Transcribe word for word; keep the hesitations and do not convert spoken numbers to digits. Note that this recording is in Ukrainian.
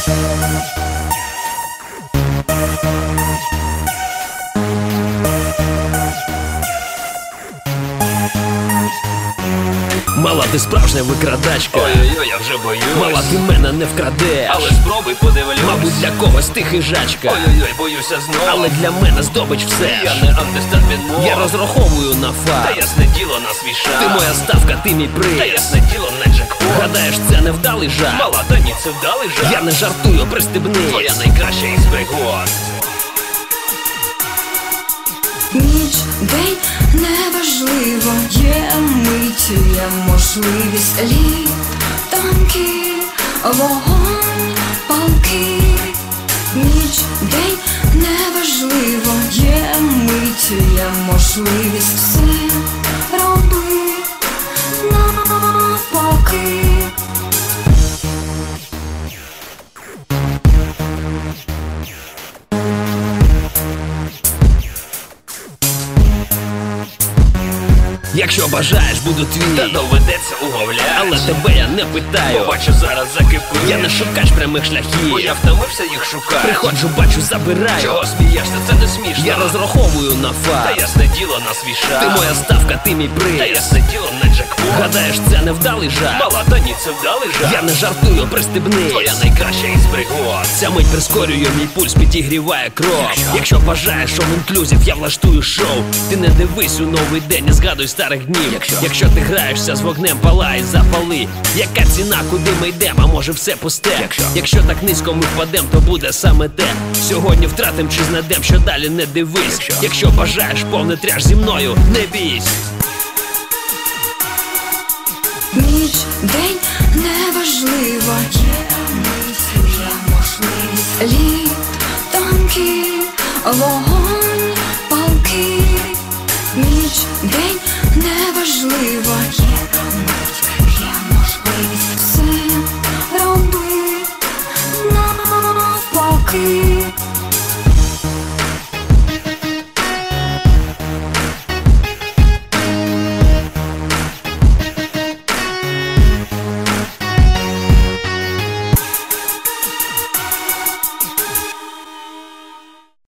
Мала, ти справжня викрадачка. Ой-ой-ой, я вже боюсь. Мала, ти мене не вкрадеш. Але спробуй, подивлюсь. Мабуть, для когось ти хижачка. Ой-ой-ой, боюся знову. Але для мене здобич все. Я не андестат відмов. Я розраховую на Та факт. ясне діло на свій шанс. Ти моя ставка, ти мій Та приз. ясне діло не джекпот. Гадаєш, це не вдалий жарт? Мала, та ні, це вдалий жарт. Я не жартую, пристебнись. Твоя найкраща із пригод. Ніч, день, неважливо, є мить, є можливість, лід, танки, вогонь, палки. Ніч, день, неважливо, є мить, є можливість, все роби навпаки. Якщо бажаєш, буду твій. Та доведеться уговляти. Але тебе я не питаю. Побачу, зараз закипиш. Я не шукач прямих Бо шляхів. я втомився їх шукати. Приходжу, бачу, забираю. Чого смієшся, це не смішно. Я розраховую на Та факт. ясне діло на свій шанс. Ти моя ставка, ти мій Та приз. ясне діло не джекпот. Гадаєш, це не вдалий жарт? Мала, та ні, це вдалий жарт. Я не жартую, пристебнись. Твоя найкраща із пригод. Ця мить прискорює мій пульс, підігріває кров. Якщо бажаєш шоу-інклюзів, я влаштую шоу. Ти не дивись у новий день, не згадуй старих днів. Якщо, Якщо ти граєшся з вогнем, палай, запали. Яка ціна, куди ми йдемо, а може все пусте. Якщо, Якщо так низько ми впадем, то буде саме те. Сьогодні втратим чи знайдем, що далі не дивись. Якщо, Якщо бажаєш повний треш зі мною, не бійсь. Ніч, день, неважливо, є мить, є можливість, лід, танки, вогонь, палки. Ніч, день, неважливо, є мить, є можливість, все роби навпаки.